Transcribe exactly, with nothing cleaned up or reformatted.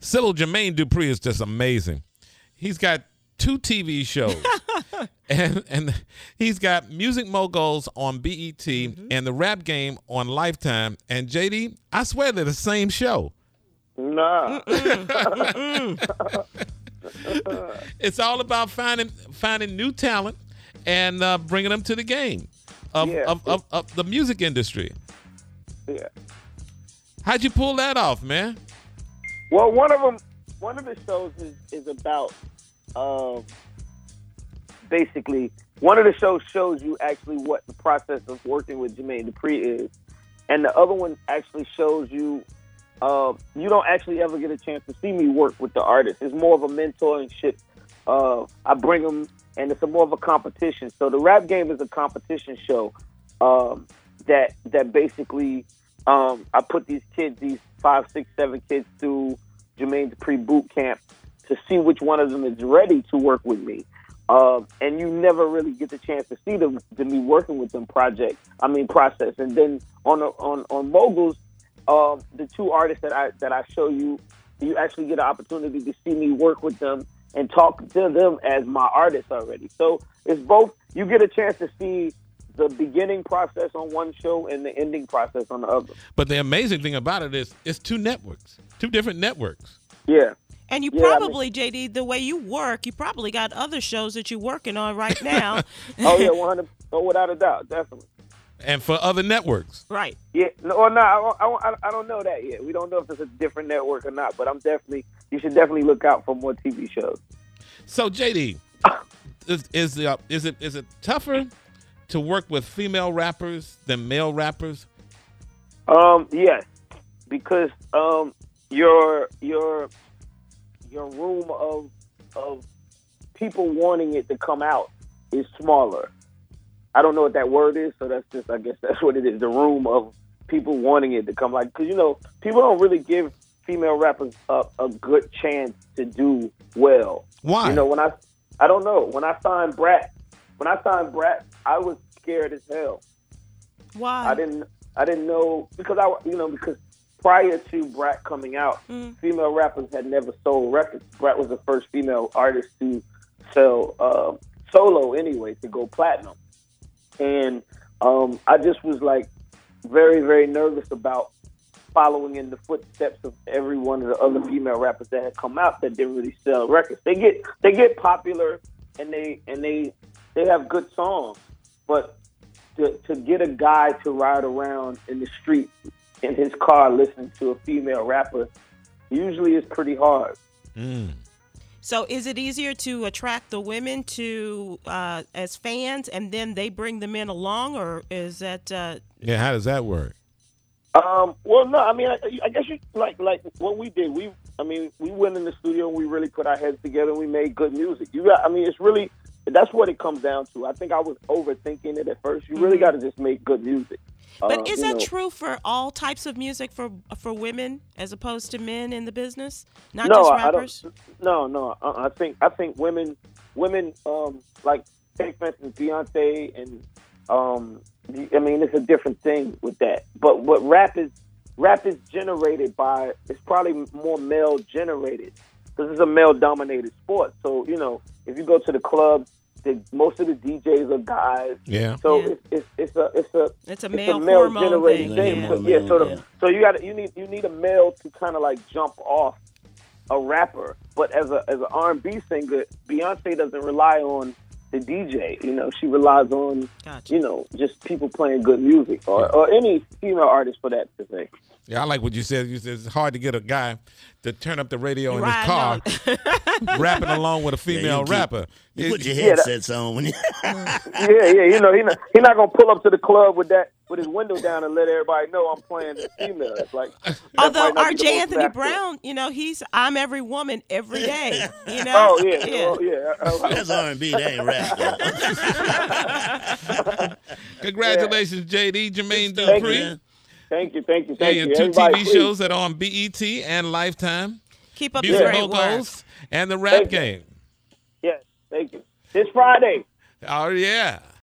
Cyril Jermaine Dupri is just amazing. He's got two T V shows, and and he's got Music Moguls on B E T mm-hmm. and The Rap Game on Lifetime. And J D, I swear they're the same show. Nah. It's all about finding finding new talent and uh, bringing them to the game of, yeah. of, of, of the music industry. Yeah. How'd you pull that off, man? Well, one of them, one of the shows is, is about, uh, basically, one of the shows shows you actually what the process of working with Jermaine Dupri is, and the other one actually shows you, uh, you don't actually ever get a chance to see me work with the artist. It's more of a mentorship. Uh, I bring them, and it's a more of a competition. So the Rap Game is a competition show um, that that basically. Um, I put these kids, these five, six, seven kids through Jermaine Dupri boot camp to see which one of them is ready to work with me. Uh, and you never really get the chance to see them, to me working with them project, I mean process. And then on on on Moguls, uh, the two artists that I that I show you, you actually get an opportunity to see me work with them and talk to them as my artists already. So it's both. You get a chance to see the beginning process on one show and the ending process on the other. But the amazing thing about it is it's two networks, two different networks. Yeah. And you yeah, probably, I mean, J D, the way you work, you probably got other shows that you're working on right now. Oh, yeah, one hundred Oh, without a doubt, definitely. And for other networks. Right. Yeah, no, or not. I, I, I don't know that yet. We don't know if it's a different network or not, but I'm definitely, you should definitely look out for more T V shows. So, J D, is, is, uh, is, it, is it tougher to work with female rappers than male rappers? Um, yes, because um, your your your room of of people wanting it to come out is smaller. I don't know what that word is, so that's just, I guess that's what it is. The room of people wanting it to come, like, because you know people don't really give female rappers a, a good chance to do well. Why? You know, when I I don't know when I signed Brat. When I signed Brat, I was scared as hell. Why? I didn't. I didn't know because I, you know, because prior to Brat coming out, mm. female rappers had never sold records. Brat was the first female artist to sell uh, solo anyway, to go platinum, and um, I just was like very, very nervous about following in the footsteps of every one of the other female rappers that had come out that didn't really sell records. They get they get popular and they and they. They have good songs, but to, to get a guy to ride around in the street in his car listening to a female rapper usually is pretty hard. Mm. So is it easier to attract the women to uh, as fans and then they bring the men along, or is that? Uh... Yeah, how does that work? Um, well, no, I mean, I, I guess you like like what we did. We, I mean, we went in the studio and we really put our heads together and we made good music. You got, I mean, it's really. That's what it comes down to. I think I was overthinking it at first. You really got to just make good music. But uh, is that know. true for all types of music for for women as opposed to men in the business? Not no, just I, rappers? I don't, no, no. Uh, I think I think women, women um, like, take for instance, Beyonce, and um, I mean, it's a different thing with that. But what rap is, rap is generated by, it's probably more male generated because it's a male dominated sport. So you know, if you go to the club, the, most of the D Js are guys. Yeah. So yeah. It's, it's it's a it's a it's a it's male, a male hormone generated thing. thing. Yeah. So, yeah. So the, so you got you need you need a male to kind of like jump off a rapper. But as a as an R and B singer, Beyonce doesn't rely on the D J. You know, she relies on Gotcha. you know just people playing good music, or or any female artist for that to say. Yeah, I like what you said. You said it's hard to get a guy to turn up the radio in Right his car, rapping along with a female Yeah, you keep- rapper. You It- put your Yeah, headsets on when you. Yeah, yeah, you know, he not he not gonna pull up to the club with that with his window down and let everybody know I'm playing the female. It's like, that Although might not R be the J most Anthony factual. Brown, you know, he's I'm every woman every day. You know? Oh yeah, oh yeah. Oh, That's R and B. That ain't rap. though. Congratulations, J D, Jermaine Thank Dupri. you. Thank you, thank you, Yeah, thank your you. two Everybody, T V please. shows that are on B E T and Lifetime. Keep up the Music great work. Moguls and the Rap Thank you. Game. Yes, thank you. This Friday. Oh, yeah.